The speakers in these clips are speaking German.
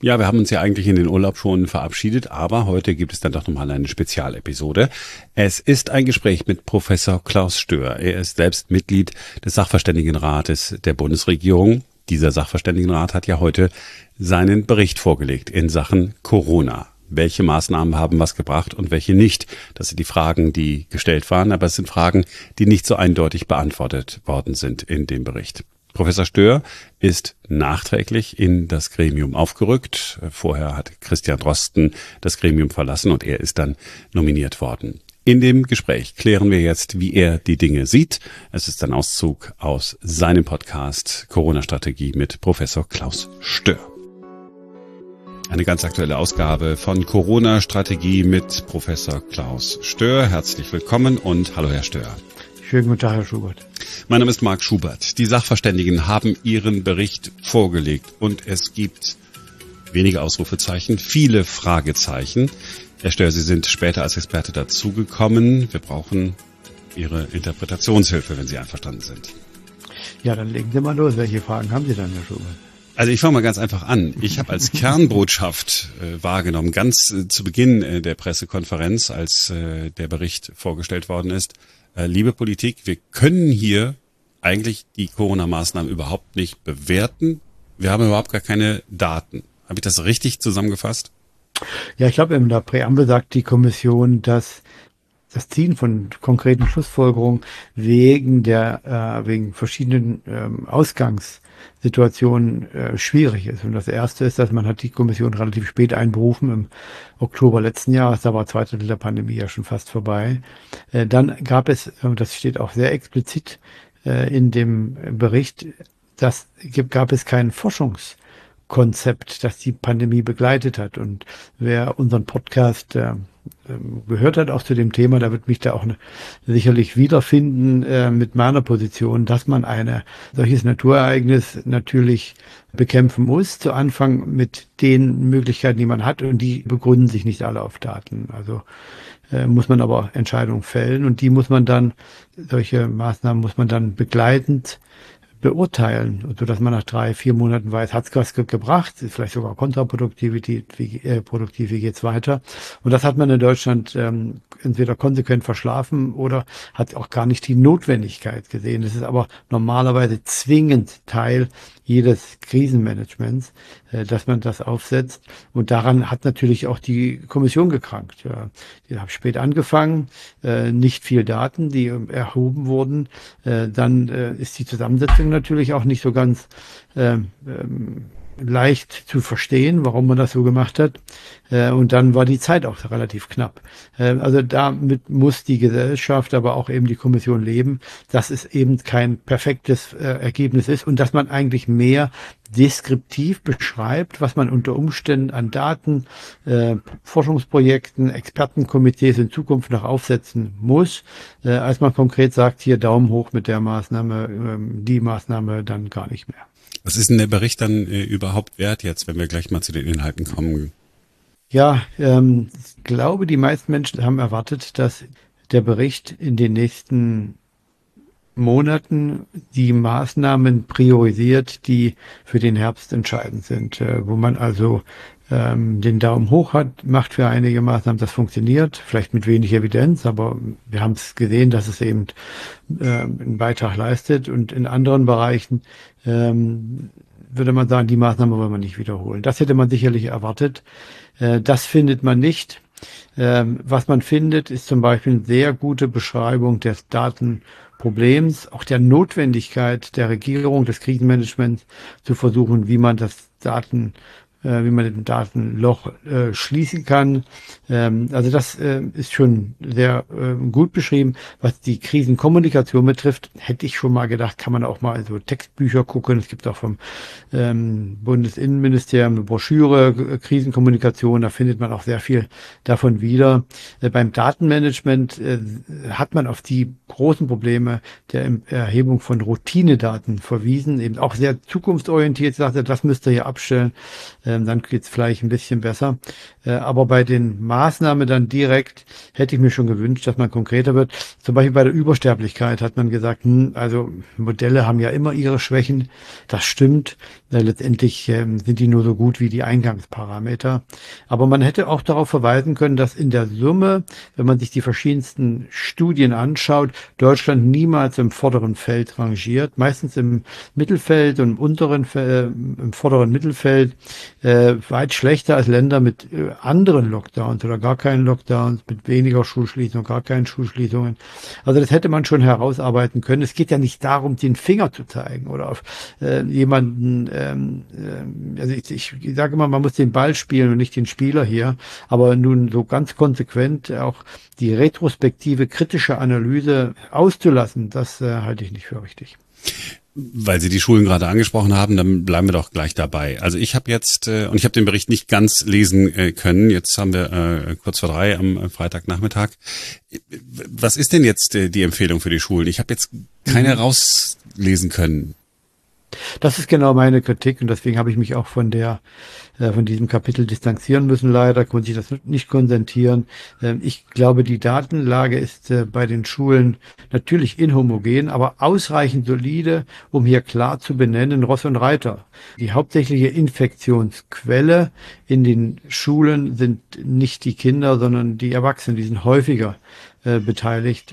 Ja, wir haben uns ja eigentlich in den Urlaub schon verabschiedet, aber heute gibt es dann doch nochmal eine Spezialepisode. Es ist ein Gespräch mit Professor Klaus Stöhr. Er ist selbst Mitglied des Sachverständigenrates der Bundesregierung. Dieser Sachverständigenrat hat ja heute seinen Bericht vorgelegt in Sachen Corona. Welche Maßnahmen haben was gebracht und welche nicht? Das sind die Fragen, die gestellt waren, aber es sind Fragen, die nicht so eindeutig beantwortet worden sind in dem Bericht. Professor Stöhr ist nachträglich in das Gremium aufgerückt. Vorher hat Christian Drosten das Gremium verlassen und er ist dann nominiert worden. In dem Gespräch klären wir jetzt, wie er die Dinge sieht. Es ist ein Auszug aus seinem Podcast Corona-Strategie mit Professor Klaus Stöhr. Eine ganz aktuelle Ausgabe von Corona-Strategie mit Professor Klaus Stöhr. Herzlich willkommen und hallo Herr Stöhr. Schönen guten Tag, Herr Schubert. Mein Name ist Marc Schubert. Die Sachverständigen haben ihren Bericht vorgelegt und es gibt wenige Ausrufezeichen, viele Fragezeichen. Herr Stöhr, Sie sind später als Experte dazugekommen. Wir brauchen Ihre Interpretationshilfe, wenn Sie einverstanden sind. Ja, dann legen Sie mal los. Welche Fragen haben Sie dann, Herr Schubert? Also ich fange mal ganz einfach an. Ich habe als Kernbotschaft wahrgenommen, ganz zu Beginn der Pressekonferenz, als der Bericht vorgestellt worden ist, liebe Politik, wir können hier eigentlich die Corona-Maßnahmen überhaupt nicht bewerten. Wir haben überhaupt gar keine Daten. Habe ich das richtig zusammengefasst? Ja, ich glaube, in der Präambel sagt die Kommission, dass das Ziehen von konkreten Schlussfolgerungen wegen verschiedenen Ausgangssituationen schwierig ist. Und das Erste ist, dass man hat die Kommission relativ spät einberufen, im Oktober letzten Jahres, da war 2/3 der Pandemie ja schon fast vorbei. Dann gab es, das steht auch sehr explizit in dem Bericht, gab es kein Forschungskonzept, das die Pandemie begleitet hat. Und wer unseren Podcast gehört hat auch zu dem Thema, da wird mich da auch sicherlich wiederfinden mit meiner Position, dass man ein solches Naturereignis natürlich bekämpfen muss, zu Anfang mit den Möglichkeiten, die man hat, und die begründen sich nicht alle auf Daten. Also muss man aber Entscheidungen fällen und solche Maßnahmen muss man dann begleitend beurteilen, sodass man nach 3-4 Monaten weiß, hat es was gebracht, ist vielleicht sogar kontraproduktiv, wie geht's weiter. Und das hat man in Deutschland entweder konsequent verschlafen oder hat auch gar nicht die Notwendigkeit gesehen. Das ist aber normalerweise zwingend Teil jedes Krisenmanagements, dass man das aufsetzt. Und daran hat natürlich auch die Kommission gekrankt. Ja, die haben spät angefangen, nicht viel Daten, die erhoben wurden. Dann ist die Zusammensetzung natürlich auch nicht so ganz leicht zu verstehen, warum man das so gemacht hat. Und dann war die Zeit auch relativ knapp. Also damit muss die Gesellschaft, aber auch eben die Kommission leben, dass es eben kein perfektes Ergebnis ist und dass man eigentlich mehr deskriptiv beschreibt, was man unter Umständen an Daten, Forschungsprojekten, Expertenkomitees in Zukunft noch aufsetzen muss, als man konkret sagt, hier Daumen hoch mit der Maßnahme, die Maßnahme dann gar nicht mehr. Was ist denn der Bericht dann überhaupt wert jetzt, wenn wir gleich mal zu den Inhalten kommen? Ja, ich glaube, die meisten Menschen haben erwartet, dass der Bericht in den nächsten Monaten die Maßnahmen priorisiert, die für den Herbst entscheidend sind, wo man also den Daumen hoch macht für einige Maßnahmen, das funktioniert, vielleicht mit wenig Evidenz, aber wir haben es gesehen, dass es eben einen Beitrag leistet, und in anderen Bereichen würde man sagen, die Maßnahme wollen wir nicht wiederholen. Das hätte man sicherlich erwartet. Das findet man nicht. Was man findet, ist zum Beispiel eine sehr gute Beschreibung des Datenproblems, auch der Notwendigkeit der Regierung, des Krisenmanagements zu versuchen, wie man den Datenloch schließen kann. Also das ist schon sehr gut beschrieben. Was die Krisenkommunikation betrifft, hätte ich schon mal gedacht, kann man auch mal so Textbücher gucken. Es gibt auch vom Bundesinnenministerium eine Broschüre, Krisenkommunikation, da findet man auch sehr viel davon wieder. Beim Datenmanagement hat man auf die großen Probleme der Erhebung von Routinedaten verwiesen, eben auch sehr zukunftsorientiert, sagte, das müsst ihr hier abstellen. dann geht's vielleicht ein bisschen besser. Aber bei den Maßnahmen dann direkt hätte ich mir schon gewünscht, dass man konkreter wird. Zum Beispiel bei der Übersterblichkeit hat man gesagt, also Modelle haben ja immer ihre Schwächen. Das stimmt. Letztendlich sind die nur so gut wie die Eingangsparameter. Aber man hätte auch darauf verweisen können, dass in der Summe, wenn man sich die verschiedensten Studien anschaut, Deutschland niemals im vorderen Feld rangiert, meistens im Mittelfeld und im vorderen Mittelfeld, weit schlechter als Länder mit anderen Lockdowns oder gar keinen Lockdowns, mit weniger Schulschließungen, gar keinen Schulschließungen. Also das hätte man schon herausarbeiten können. Es geht ja nicht darum, den Finger zu zeigen oder auf jemanden, also ich sage immer, man muss den Ball spielen und nicht den Spieler hier, aber nun so ganz konsequent auch die retrospektive kritische Analyse auszulassen, das halte ich nicht für richtig. Weil Sie die Schulen gerade angesprochen haben, dann bleiben wir doch gleich dabei. Also ich habe jetzt, und ich habe den Bericht nicht ganz lesen können, jetzt haben wir kurz vor 3 am Freitagnachmittag. Was ist denn jetzt die Empfehlung für die Schulen? Ich habe jetzt keine rauslesen können. Das ist genau meine Kritik und deswegen habe ich mich auch von diesem Kapitel distanzieren müssen. Leider konnte ich das nicht konzentrieren. Ich glaube, die Datenlage ist bei den Schulen natürlich inhomogen, aber ausreichend solide, um hier klar zu benennen, Ross und Reiter. Die hauptsächliche Infektionsquelle in den Schulen sind nicht die Kinder, sondern die Erwachsenen. Die sind häufiger beteiligt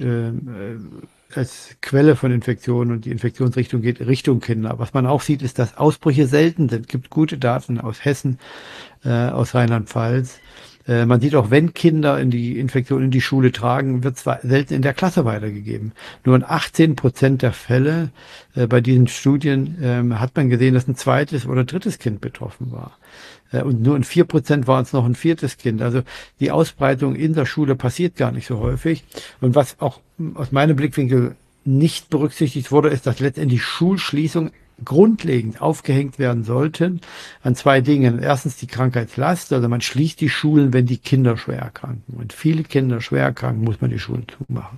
als Quelle von Infektionen und die Infektionsrichtung geht Richtung Kinder. Was man auch sieht, ist, dass Ausbrüche selten sind. Es gibt gute Daten aus Hessen, aus Rheinland-Pfalz. Man sieht auch, wenn Kinder die Infektion in die Schule tragen, wird zwar selten in der Klasse weitergegeben. Nur in 18% der Fälle bei diesen Studien hat man gesehen, dass ein zweites oder drittes Kind betroffen war. Und nur in 4% war es noch ein viertes Kind. Also die Ausbreitung in der Schule passiert gar nicht so häufig. Und was auch aus meinem Blickwinkel nicht berücksichtigt wurde, ist, dass letztendlich Schulschließungen grundlegend aufgehängt werden sollten an 2 Dingen. Erstens die Krankheitslast, also man schließt die Schulen, wenn die Kinder schwer erkranken. Wenn viele Kinder schwer erkranken, muss man die Schulen zumachen.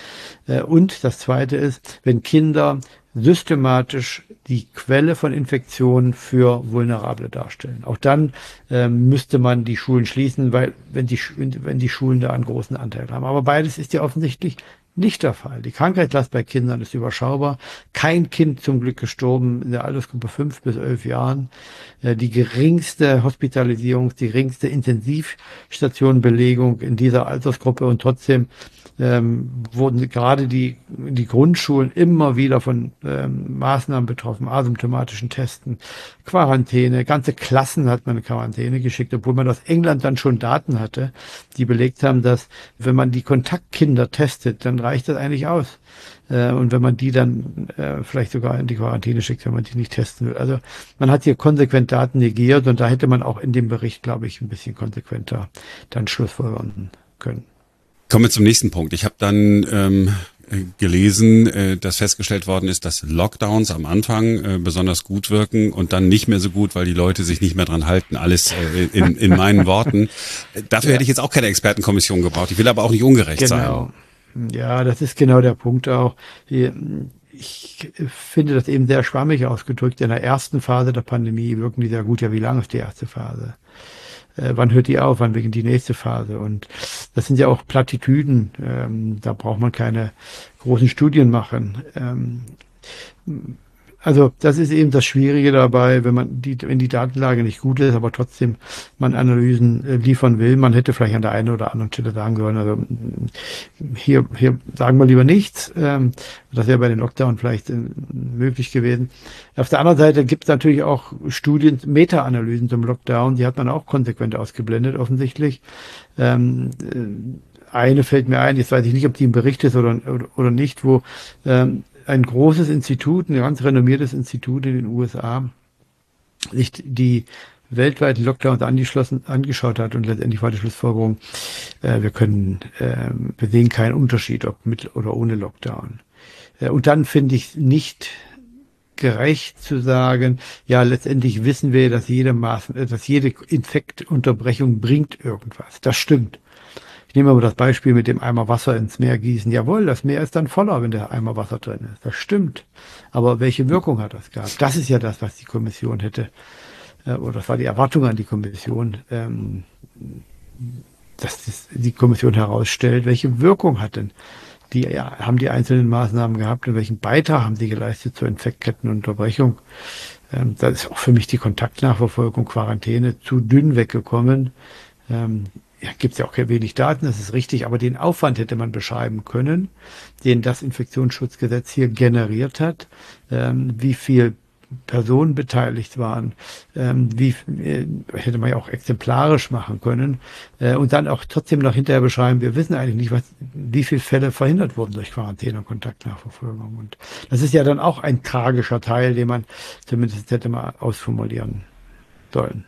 Und das Zweite ist, wenn Kinder systematisch die Quelle von Infektionen für Vulnerable darstellen. Auch dann müsste man die Schulen schließen, weil wenn die Schulen da einen großen Anteil haben. Aber beides ist ja offensichtlich nicht der Fall. Die Krankheitslast bei Kindern ist überschaubar. Kein Kind zum Glück gestorben in der Altersgruppe 5 bis 11 Jahren. Die geringste Hospitalisierung, die geringste Intensivstationenbelegung in dieser Altersgruppe und trotzdem wurden gerade die Grundschulen immer wieder von Maßnahmen betroffen, asymptomatischen Testen, Quarantäne, ganze Klassen hat man in Quarantäne geschickt, obwohl man aus England dann schon Daten hatte, die belegt haben, dass wenn man die Kontaktkinder testet, dann reicht das eigentlich aus. Und wenn man die dann vielleicht sogar in die Quarantäne schickt, wenn man die nicht testen will. Also man hat hier konsequent Daten negiert und da hätte man auch in dem Bericht, glaube ich, ein bisschen konsequenter dann schlussfolgern können. Kommen wir zum nächsten Punkt. Ich habe dann gelesen, dass festgestellt worden ist, dass Lockdowns am Anfang besonders gut wirken und dann nicht mehr so gut, weil die Leute sich nicht mehr dran halten. Alles in meinen Worten. Dafür hätte ich jetzt auch keine Expertenkommission gebraucht. Ich will aber auch nicht ungerecht sein. Ja, das ist genau der Punkt auch. Ich finde das eben sehr schwammig ausgedrückt. In der ersten Phase der Pandemie wirken die sehr gut. Ja, wie lange ist die erste Phase? Wann hört die auf? Wann beginnt die nächste Phase? Und das sind ja auch Plattitüden. Da braucht man keine großen Studien machen. Also das ist eben das Schwierige dabei, wenn die Datenlage nicht gut ist, aber trotzdem man Analysen liefern will. Man hätte vielleicht an der einen oder anderen Stelle sagen sollen, also hier sagen wir lieber nichts. Das wäre bei den Lockdown vielleicht möglich gewesen. Auf der anderen Seite gibt es natürlich auch Studien, Meta-Analysen zum Lockdown, die hat man auch konsequent ausgeblendet, offensichtlich. Eine fällt mir ein, jetzt weiß ich nicht, ob die im Bericht ist oder nicht, wo ein großes Institut, ein ganz renommiertes Institut in den USA, sich die weltweiten Lockdowns angeschaut hat und letztendlich war die Schlussfolgerung, wir sehen keinen Unterschied, ob mit oder ohne Lockdown. Und dann finde ich nicht gerecht zu sagen, ja, letztendlich wissen wir, dass jede Infektunterbrechung bringt irgendwas. Das stimmt. Ich nehme aber das Beispiel mit dem Eimer Wasser ins Meer gießen. Jawohl, das Meer ist dann voller, wenn der Eimer Wasser drin ist. Das stimmt. Aber welche Wirkung hat das gehabt? Das ist ja das, was die Kommission hätte oder das war die Erwartung an die Kommission, dass die Kommission herausstellt, welche Wirkung hat denn haben die einzelnen Maßnahmen gehabt und welchen Beitrag haben sie geleistet zur Infektkettenunterbrechung. Da ist auch für mich die Kontaktnachverfolgung, Quarantäne zu dünn weggekommen. Gibt es ja auch wenig Daten, das ist richtig, aber den Aufwand hätte man beschreiben können, den das Infektionsschutzgesetz hier generiert hat, wie viel Personen beteiligt waren, hätte man ja auch exemplarisch machen können und dann auch trotzdem noch hinterher beschreiben, wir wissen eigentlich nicht, wie viele Fälle verhindert wurden durch Quarantäne und Kontaktnachverfolgung. Und das ist ja dann auch ein tragischer Teil, den man zumindest hätte mal ausformulieren sollen.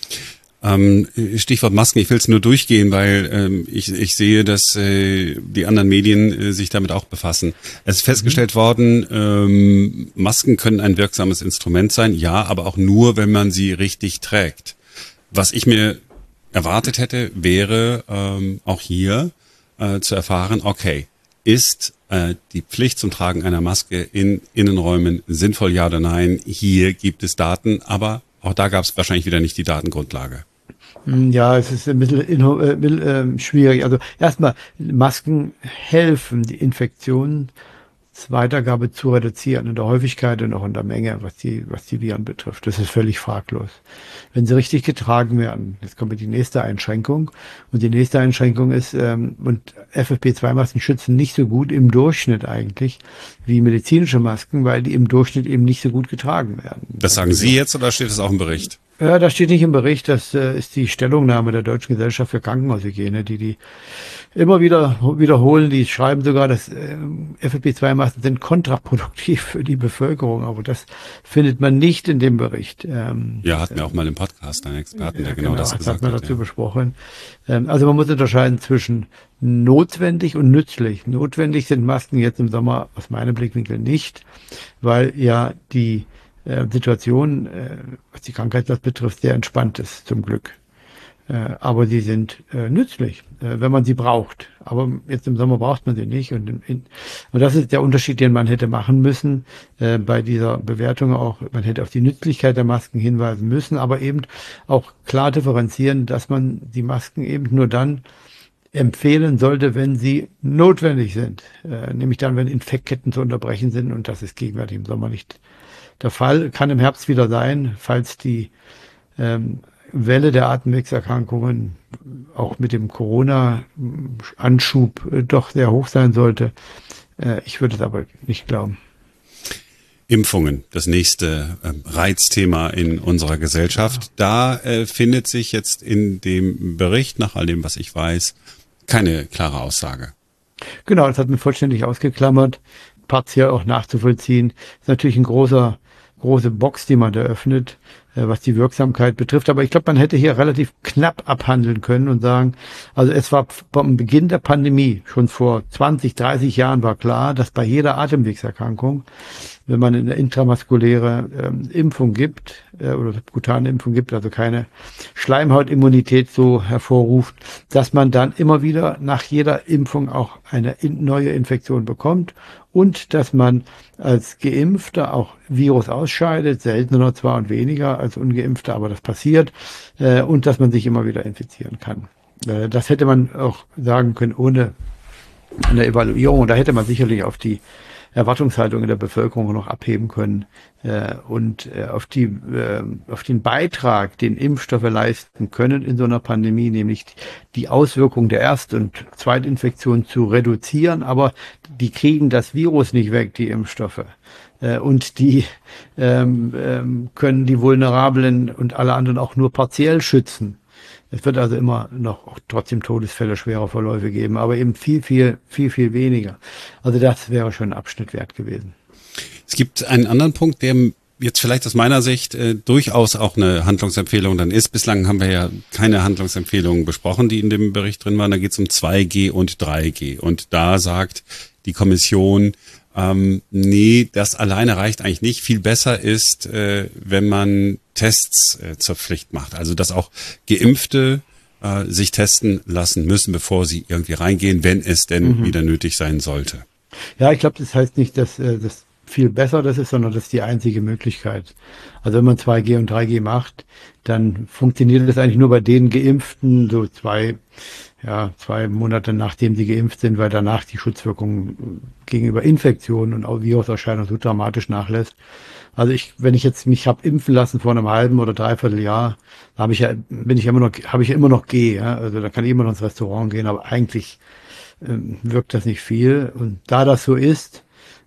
Stichwort Masken, ich will es nur durchgehen, weil ich sehe, dass die anderen Medien sich damit auch befassen. Es ist festgestellt worden, Masken können ein wirksames Instrument sein, ja, aber auch nur, wenn man sie richtig trägt. Was ich mir erwartet hätte, wäre auch hier zu erfahren, okay, ist die Pflicht zum Tragen einer Maske in Innenräumen sinnvoll, ja oder nein? Hier gibt es Daten, aber auch da gab es wahrscheinlich wieder nicht die Datengrundlage. Ja, es ist ein bisschen schwierig. Also erstmal, Masken helfen, die Infektionsweitergabe zu reduzieren in der Häufigkeit und auch in der Menge, was die Viren betrifft. Das ist völlig fraglos. Wenn sie richtig getragen werden, jetzt kommt die nächste Einschränkung. Und die nächste Einschränkung ist, und FFP2-Masken schützen nicht so gut im Durchschnitt eigentlich wie medizinische Masken, weil die im Durchschnitt eben nicht so gut getragen werden. Das sagen Sie jetzt oder steht das auch im Bericht? Ja, das steht nicht im Bericht. Das ist die Stellungnahme der Deutschen Gesellschaft für Krankenhaushygiene, die immer wieder wiederholen. Die schreiben sogar, dass FFP2-Masken sind kontraproduktiv für die Bevölkerung. Aber das findet man nicht in dem Bericht. Ja, hatten wir auch mal im Podcast einen Experten, der genau das gesagt hat. Das hat man dazu besprochen. Also man muss unterscheiden zwischen notwendig und nützlich. Notwendig sind Masken jetzt im Sommer aus meinem Blickwinkel nicht, weil ja die Situation, was die Krankheitslast betrifft, sehr entspannt ist, zum Glück. Aber sie sind nützlich, wenn man sie braucht. Aber jetzt im Sommer braucht man sie nicht. Und das ist der Unterschied, den man hätte machen müssen bei dieser Bewertung auch. Man hätte auf die Nützlichkeit der Masken hinweisen müssen, aber eben auch klar differenzieren, dass man die Masken eben nur dann empfehlen sollte, wenn sie notwendig sind. Nämlich dann, wenn Infektketten zu unterbrechen sind. Und das ist gegenwärtig im Sommer nicht der Fall. Kann im Herbst wieder sein, falls die Welle der Atemwegserkrankungen auch mit dem Corona-Anschub doch sehr hoch sein sollte. Ich würde es aber nicht glauben. Impfungen, das nächste Reizthema in unserer Gesellschaft. Da findet sich jetzt in dem Bericht, nach all dem, was ich weiß, keine klare Aussage. Genau, das hat man vollständig ausgeklammert, partiell auch nachzuvollziehen. Das ist natürlich große Box, die man da öffnet, was die Wirksamkeit betrifft. Aber ich glaube, man hätte hier relativ knapp abhandeln können und sagen, also es war beim Beginn der Pandemie, schon vor 20, 30 Jahren war klar, dass bei jeder Atemwegserkrankung, wenn man eine intramuskuläre Impfung gibt oder subkutane Impfung gibt, also keine Schleimhautimmunität so hervorruft, dass man dann immer wieder nach jeder Impfung auch eine neue Infektion bekommt und dass man als Geimpfter auch Virus ausscheidet, seltener zwar und weniger als Ungeimpfter, aber das passiert, und dass man sich immer wieder infizieren kann. Das hätte man auch sagen können ohne eine Evaluierung. Und da hätte man sicherlich auf die Erwartungshaltung in der Bevölkerung noch abheben können und auf den Beitrag, den Impfstoffe leisten können in so einer Pandemie, nämlich die Auswirkungen der Erst- und Zweitinfektion zu reduzieren. Aber die kriegen das Virus nicht weg, die Impfstoffe. Und die können die Vulnerablen und alle anderen auch nur partiell schützen. Es wird also immer noch auch trotzdem Todesfälle, schwere Verläufe geben, aber eben viel weniger. Also das wäre schon ein Abschnitt wert gewesen. Es gibt einen anderen Punkt, der jetzt vielleicht aus meiner Sicht durchaus auch eine Handlungsempfehlung dann ist. Bislang haben wir ja keine Handlungsempfehlungen besprochen, die in dem Bericht drin waren. Da geht es um 2G und 3G. Und da sagt die Kommission, nee, das alleine reicht eigentlich nicht. Viel besser ist, wenn man Tests zur Pflicht macht. Also, dass auch Geimpfte sich testen lassen müssen, bevor sie irgendwie reingehen, wenn es denn wieder nötig sein sollte. Ja, ich glaube, das heißt nicht, dass viel besser das ist, sondern das ist die einzige Möglichkeit. Also wenn man 2G und 3G macht, dann funktioniert das eigentlich nur bei den Geimpften, so 2 Monate nachdem sie geimpft sind, weil danach die Schutzwirkung gegenüber Infektionen und auch Viruserscheinungen so dramatisch nachlässt. Also wenn ich jetzt mich habe impfen lassen vor einem halben oder dreiviertel Jahr, habe ich ja immer noch G, ja? Also da kann ich immer noch ins Restaurant gehen, aber eigentlich wirkt das nicht viel. Und da das so ist,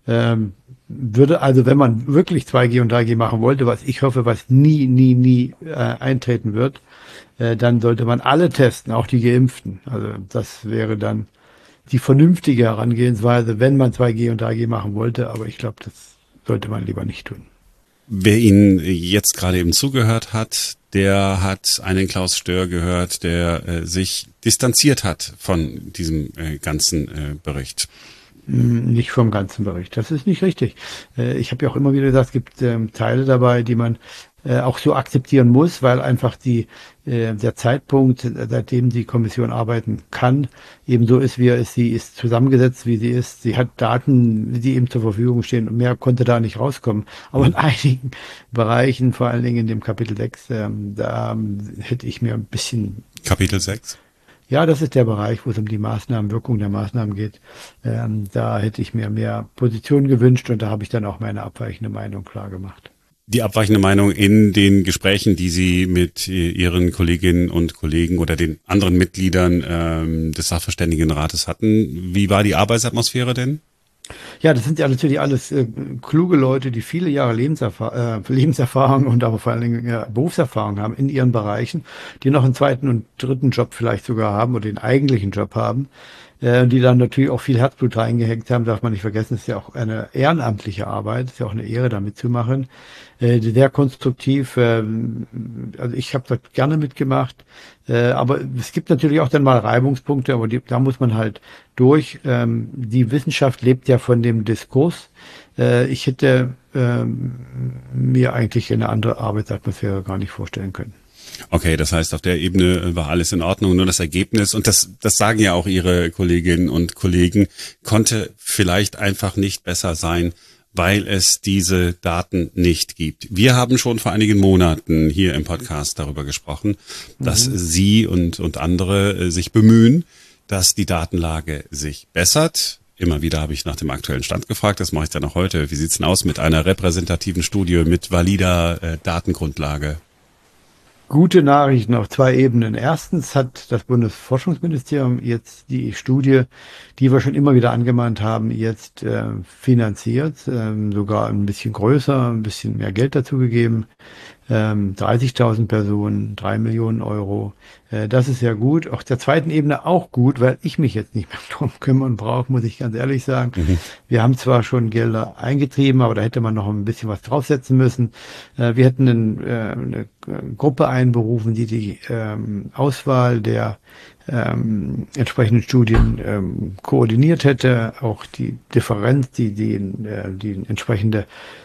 würde also, wenn man wirklich 2G und 3G machen wollte, was ich hoffe, was nie eintreten wird, dann sollte man alle testen, auch die Geimpften. Also das wäre dann die vernünftige Herangehensweise, wenn man 2G und 3G machen wollte. Aber ich glaube, das sollte man lieber nicht tun. Wer Ihnen jetzt gerade eben zugehört hat, der hat einen Klaus Stör gehört, der sich distanziert hat von diesem ganzen Bericht. Nicht vom ganzen Bericht. Das ist nicht richtig. Ich habe ja auch immer wieder gesagt, es gibt Teile dabei, die man auch so akzeptieren muss, weil einfach der Zeitpunkt, seitdem die Kommission arbeiten kann, eben so ist, wie er ist. Sie ist zusammengesetzt, wie sie ist. Sie hat Daten, die eben zur Verfügung stehen und mehr konnte da nicht rauskommen. Aber in einigen Bereichen, vor allen Dingen in dem Kapitel 6, da hätte ich mir ein bisschen... Kapitel 6? Ja, das ist der Bereich, wo es um die Wirkung der Maßnahmen geht. Da hätte ich mir mehr Position gewünscht und da habe ich dann auch meine abweichende Meinung klar gemacht. Die abweichende Meinung in den Gesprächen, die Sie mit Ihren Kolleginnen und Kollegen oder den anderen Mitgliedern des Sachverständigenrates hatten, wie war die Arbeitsatmosphäre denn? Ja, das sind ja natürlich alles kluge Leute, die viele Jahre Lebenserfahrung und aber vor allen Dingen Berufserfahrung haben in ihren Bereichen, die noch einen zweiten und dritten Job vielleicht sogar haben oder den eigentlichen Job haben, die dann natürlich auch viel Herzblut reingehängt haben, darf man nicht vergessen, ist ja auch eine ehrenamtliche Arbeit, ist ja auch eine Ehre, da mitzumachen. Sehr konstruktiv, also ich habe da gerne mitgemacht, aber es gibt natürlich auch dann mal Reibungspunkte, aber da muss man halt durch. Die Wissenschaft lebt ja von dem Diskurs. Ich hätte mir eigentlich eine andere Arbeitsatmosphäre gar nicht vorstellen können. Okay, das heißt, auf der Ebene war alles in Ordnung, nur das Ergebnis, und das sagen ja auch Ihre Kolleginnen und Kollegen, konnte vielleicht einfach nicht besser sein, weil es diese Daten nicht gibt. Wir haben schon vor einigen Monaten hier im Podcast darüber gesprochen, dass Sie und andere sich bemühen, dass die Datenlage sich bessert. Immer wieder habe ich nach dem aktuellen Stand gefragt, das mache ich dann auch heute. Wie sieht's denn aus mit einer repräsentativen Studie, mit valider Datengrundlage? Gute Nachrichten auf 2 Ebenen. Erstens hat das Bundesforschungsministerium jetzt die Studie, die wir schon immer wieder angemahnt haben, jetzt finanziert, sogar ein bisschen größer, ein bisschen mehr Geld dazu gegeben. 30.000 Personen, 3 Millionen Euro. Das ist ja gut. Auf der zweiten Ebene auch gut, weil ich mich jetzt nicht mehr drum kümmern brauche, muss ich ganz ehrlich sagen. Wir haben zwar schon Gelder eingetrieben, aber da hätte man noch ein bisschen was draufsetzen müssen. Wir hätten eine Gruppe einberufen, die Auswahl der entsprechenden Studien koordiniert hätte, auch die Differenz, die entsprechende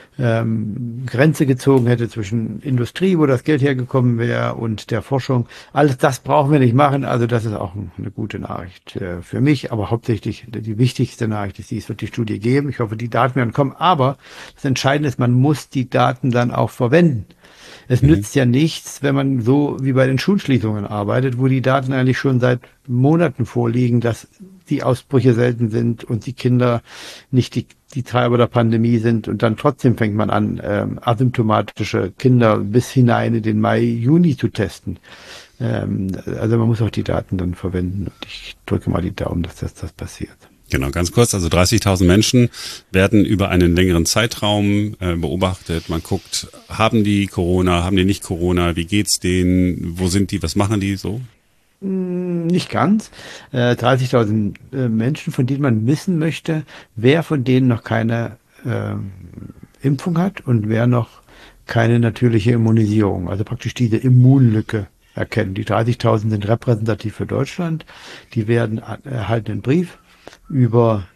Grenze gezogen hätte zwischen Industrie, wo das Geld hergekommen wäre, und der Forschung. Alles das brauchen wir nicht machen. Also das ist auch eine gute Nachricht für mich. Aber hauptsächlich die wichtigste Nachricht ist, es wird die Studie geben. Ich hoffe, die Daten werden kommen. Aber das Entscheidende ist, man muss die Daten dann auch verwenden. Es nützt ja nichts, wenn man so wie bei den Schulschließungen arbeitet, wo die Daten eigentlich schon seit Monaten vorliegen, dass die Ausbrüche selten sind und die Kinder nicht die Treiber der Pandemie sind, und dann trotzdem fängt man an, asymptomatische Kinder bis hinein in den Mai, Juni zu testen. Also man muss auch die Daten dann verwenden, und ich drücke mal die Daumen, dass das passiert. Genau, ganz kurz, also 30.000 Menschen werden über einen längeren Zeitraum beobachtet. Man guckt, haben die Corona, haben die nicht Corona, wie geht's denen, wo sind die, was machen die so? Nicht ganz. 30.000 Menschen, von denen man wissen möchte, wer von denen noch keine Impfung hat und wer noch keine natürliche Immunisierung, also praktisch diese Immunlücke erkennen. Die 30.000 sind repräsentativ für Deutschland. Die erhalten einen Brief über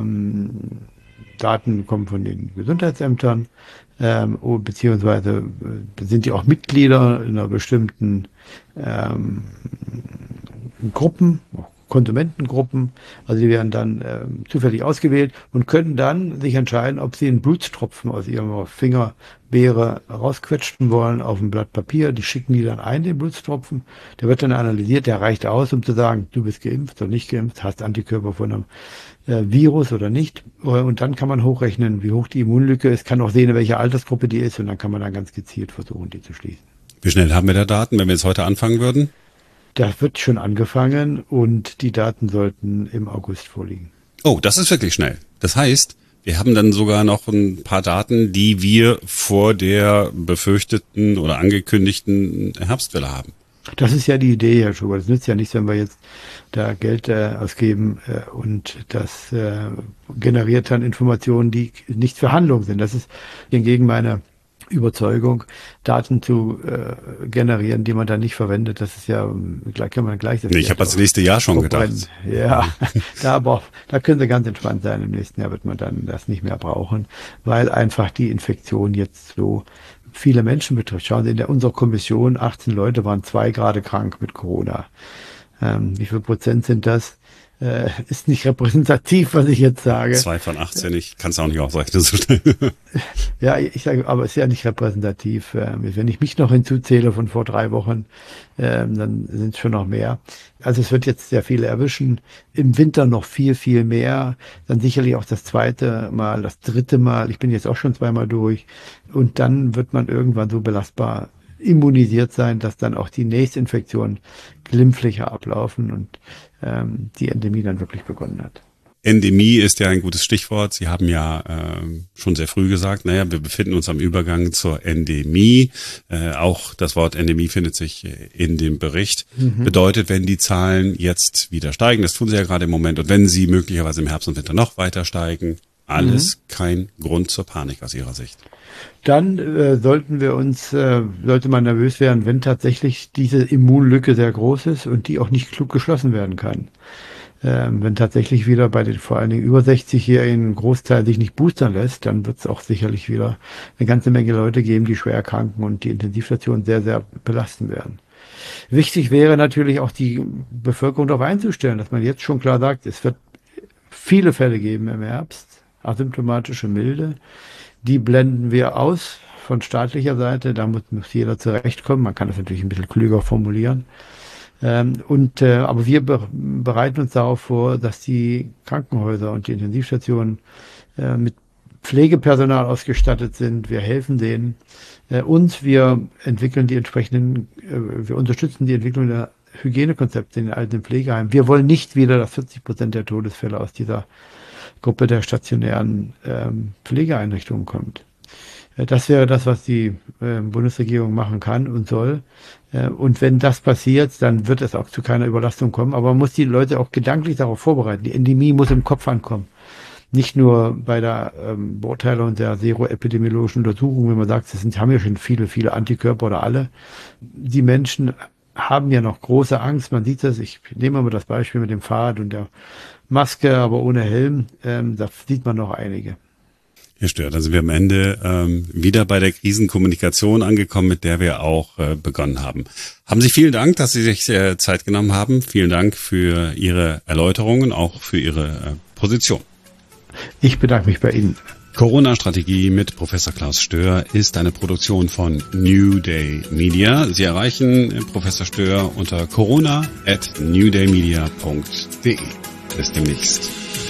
Daten kommen von den Gesundheitsämtern, beziehungsweise sind die auch Mitglieder in einer bestimmten Gruppen, Konsumentengruppen, also die werden dann zufällig ausgewählt und können dann sich entscheiden, ob sie einen Blutstropfen aus ihrer Fingerbeere rausquetschen wollen auf ein Blatt Papier. Die schicken die dann ein, den Blutstropfen. Der wird dann analysiert, der reicht aus, um zu sagen, du bist geimpft oder nicht geimpft, hast Antikörper von einem Virus oder nicht. Und dann kann man hochrechnen, wie hoch die Immunlücke ist, kann auch sehen, in welcher Altersgruppe die ist und dann kann man dann ganz gezielt versuchen, die zu schließen. Wie schnell haben wir da Daten, wenn wir jetzt heute anfangen würden? Das wird schon angefangen und die Daten sollten im August vorliegen. Oh, das ist wirklich schnell. Das heißt, wir haben dann sogar noch ein paar Daten, die wir vor der befürchteten oder angekündigten Herbstwelle haben. Das ist ja die Idee, Herr Schubert. Es nützt ja nichts, wenn wir jetzt da Geld ausgeben und das generiert dann Informationen, die nicht für Handlung sind. Das ist hingegen meine Überzeugung, Daten zu generieren, die man dann nicht verwendet. Das ist ja, kann man gleich... Nee, ich habe das nächste Jahr schon gedacht. Ja, da können Sie ganz entspannt sein. Im nächsten Jahr wird man dann das nicht mehr brauchen, weil einfach die Infektion jetzt so viele Menschen betrifft. Schauen Sie, in unserer Kommission 18 Leute waren 2 gerade krank mit Corona. Wie viel Prozent sind das? Ist nicht repräsentativ, was ich jetzt sage. 2 von 18, ich kann es auch nicht ausrechnen so schnell. Ja, ich sage, aber es ist ja nicht repräsentativ. Wenn ich mich noch hinzuzähle von vor 3 Wochen, dann sind es schon noch mehr. Also es wird jetzt sehr viele erwischen. Im Winter noch viel, viel mehr. Dann sicherlich auch das 2. Mal, das 3. Mal. Ich bin jetzt auch schon 2-mal durch. Und dann wird man irgendwann so belastbar immunisiert sein, dass dann auch die Nächstinfektionen glimpflicher ablaufen und die Endemie dann wirklich begonnen hat. Endemie ist ja ein gutes Stichwort. Sie haben ja schon sehr früh gesagt, wir befinden uns am Übergang zur Endemie. Auch das Wort Endemie findet sich in dem Bericht. Bedeutet, wenn die Zahlen jetzt wieder steigen, das tun sie ja gerade im Moment, und wenn sie möglicherweise im Herbst und Winter noch weiter steigen, alles kein Grund zur Panik aus Ihrer Sicht. Dann sollte man nervös werden, wenn tatsächlich diese Immunlücke sehr groß ist und die auch nicht klug geschlossen werden kann. Wenn tatsächlich wieder bei den vor allen Dingen über 60-Jährigen ein Großteil sich nicht boostern lässt, dann wird es auch sicherlich wieder eine ganze Menge Leute geben, die schwer erkranken und die Intensivstationen sehr, sehr belasten werden. Wichtig wäre natürlich auch die Bevölkerung darauf einzustellen, dass man jetzt schon klar sagt, es wird viele Fälle geben im Herbst, asymptomatische Milde. Die blenden wir aus von staatlicher Seite. Da muss jeder zurechtkommen. Man kann das natürlich ein bisschen klüger formulieren. Aber wir bereiten uns darauf vor, dass die Krankenhäuser und die Intensivstationen mit Pflegepersonal ausgestattet sind. Wir helfen denen und wir entwickeln wir unterstützen die Entwicklung der Hygienekonzepte in den alten Pflegeheimen. Wir wollen nicht wieder, dass 40% der Todesfälle aus dieser Gruppe der stationären Pflegeeinrichtungen kommt. Das wäre das, was die Bundesregierung machen kann und soll. Und wenn das passiert, dann wird es auch zu keiner Überlastung kommen. Aber man muss die Leute auch gedanklich darauf vorbereiten. Die Endemie muss im Kopf ankommen. Nicht nur bei der Beurteilung der seroepidemiologischen Untersuchung, wenn man sagt, haben ja schon viele, viele Antikörper oder alle. Die Menschen haben ja noch große Angst. Man sieht das, ich nehme mal das Beispiel mit dem Fahrrad und der Maske, aber ohne Helm, da sieht man noch einige. Herr Stör, dann sind wir am Ende wieder bei der Krisenkommunikation angekommen, mit der wir auch begonnen haben. Haben Sie vielen Dank, dass Sie sich Zeit genommen haben. Vielen Dank für Ihre Erläuterungen, auch für Ihre Position. Ich bedanke mich bei Ihnen. Corona-Strategie mit Professor Klaus Stör ist eine Produktion von New Day Media. Sie erreichen Professor Stör unter corona@newdaymedia.de. Bis demnächst.